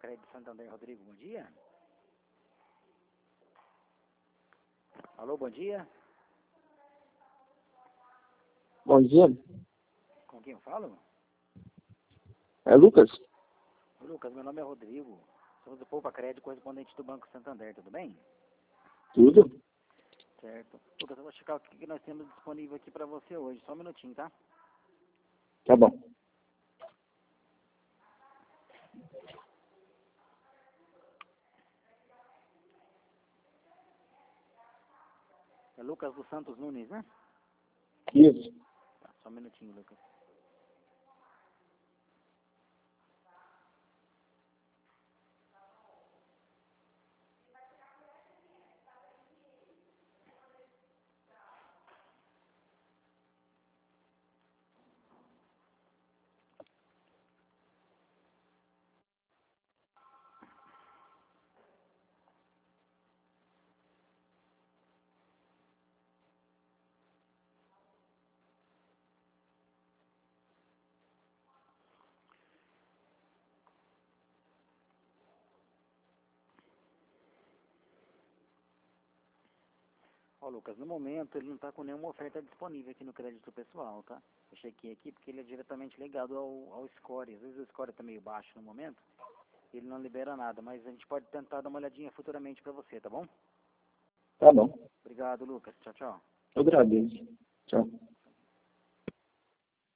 Crédito Santander, Rodrigo, bom dia. Alô, bom dia. Bom dia. Com quem eu falo? É Lucas? Lucas, meu nome é Rodrigo. Sou do Poupa Crédito, correspondente do Banco Santander, tudo bem? Tudo? Certo. Lucas, eu vou checar o que nós temos disponível aqui para você hoje. Só um minutinho, tá? Tá bom. É Lucas dos Santos Nunes, né? Isso. Tá, só um minutinho, Lucas. Ó, Lucas, no momento ele não está com nenhuma oferta disponível aqui no crédito pessoal, tá? Eu chequei aqui porque ele é diretamente ligado ao score. Às vezes o score está meio baixo no momento, ele não libera nada, mas a gente pode tentar dar uma olhadinha futuramente para você, tá bom? Tá bom. Obrigado, Lucas. Tchau, tchau. Eu agradeço. Tchau.